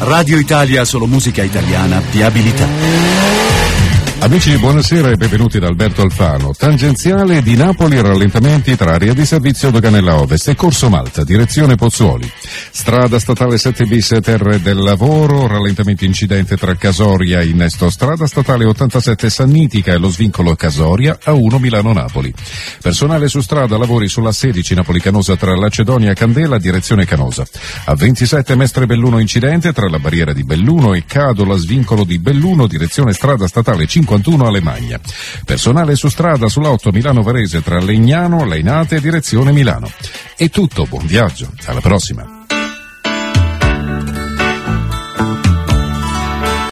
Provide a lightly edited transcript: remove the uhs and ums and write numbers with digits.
Radio Italia, solo musica italiana, viabilità. Amici, buonasera e benvenuti da Alberto Alfano. Tangenziale di Napoli, rallentamenti tra area di servizio Doganella Ovest e Corso Malta, direzione Pozzuoli. Strada statale 7 bis Terre del Lavoro, rallentamenti incidente tra Casoria e innesto strada statale 87 Sannitica e lo svincolo Casoria A1 Milano-Napoli. Personale su strada, lavori sulla 16 Napoli-Canosa tra Lacedonia e Candela, direzione Canosa. A 27 Mestre Belluno incidente tra la barriera di Belluno e Cadola, svincolo di Belluno, direzione strada statale 51 Alemagna. Personale su strada sulla 8 Milano Varese tra Legnano, Leinate e direzione Milano. È tutto, buon viaggio, alla prossima.